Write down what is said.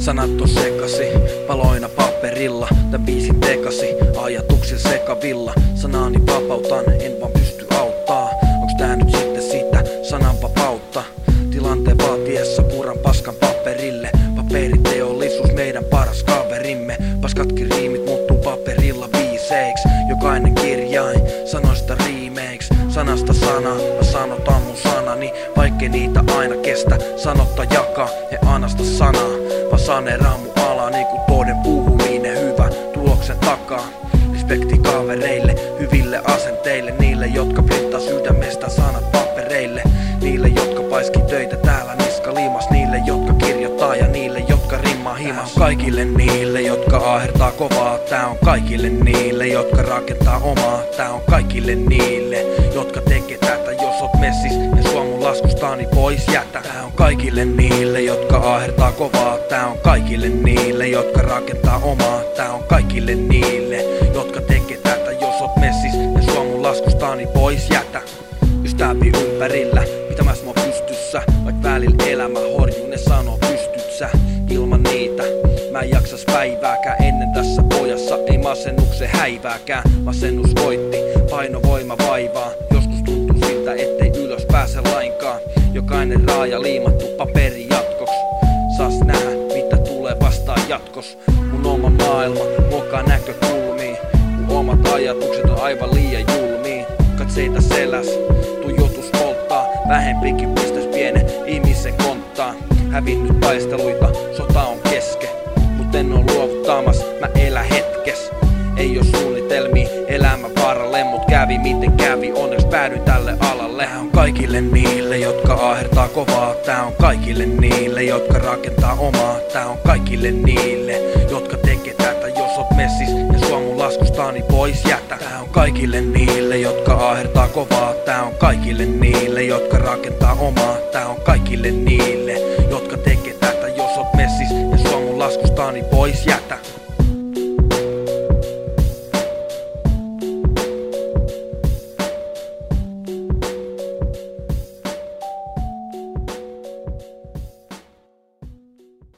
Sanat on sekasi, paloina paperilla. Tän biisin tekasi, ajatuksen sekavilla. Sanani vapautan, en vaan pysty auttaa. Onks tää nyt sitten sitä sananvapautta? Tilanteen vaatiessa puran paskan paperille. Paperiteollisuus meidän paras kaverimme. Paskatkin riimit muuttuu paperilla biiseiksi. Jokainen kirjain sanoista riimeiksi. Sanasta sanaa, mä sanotan mun sanani. Vaikkei niitä aina kestä sanotta jakaa. He anasta sanaa, vaan saneeraa mun alaa. Niinku toden puhuminen hyvä tuloksen takaa. Respekti kavereille, hyville asenteille. Niille, jotka printtaa sydämestä sanat papereille. Niille, jotka paiski töitä täällä niska liimas. Niille, jotka kirjoittaa ja niille, jotka rimmaa himas. Kaikille niille, jotka aahertaa kovaa. Tää on kaikille niille, jotka rakentaa omaa. Tää on kaikille niille, jotka tekee tätä. Jos oot messis ja sua mun laskustani pois jätä. Tää on kaikille niille, jotka aahertaa kovaa. Tää on kaikille niille, jotka rakentaa omaa. Tää on kaikille niille, jotka tekee tätä. Jos oot messis ja sua mun laskustani pois jätä. Ystävi ympärillä, pitämäs mua pystyssä. Vaik välillä elämä horjuu, ne sanoo pystyt sä. Ilman niitä mä en jaksas päivääkään. Ennen tässä pojassa ei masennuksen häivääkään. Masennus voitti, painovoima vaivaa. Joskus tuntuu siltä, ettei ylös pääse lainkaan. Jokainen raaja liimattu paperi jatkoks. Saas nähdä, mitä tulee vastaan jatkos. Mun oma maailma muokkaa näkökulmiin. Mun omat ajatukset on aivan liian julmiin. Katseita seläs, tuijotus polttaa. Vähempikin pistäs pienen ihmisen konttaan. Hävinnyt taisteluita, sota on keske. Mut en oo luovuttamas, mä elän hetkes. Ei oo suunnitelmia elämän varalle, mut kävi miten kävi, onneksi päädyin tälle alalle. Tää on kaikille niille, jotka aahertaa kovaa. Tää on kaikille niille, jotka rakentaa omaa. Tää on kaikille niille, jotka tekee tätä. Jos oot messis ja sua mun laskustani pois jätä. Tää on kaikille niille, jotka aahertaa kovaa. Tää on kaikille niille, jotka rakentaa omaa. Tää on kaikille niille, jotka tekee tätä. Jos oot messis ja sua mun laskustani pois jätä.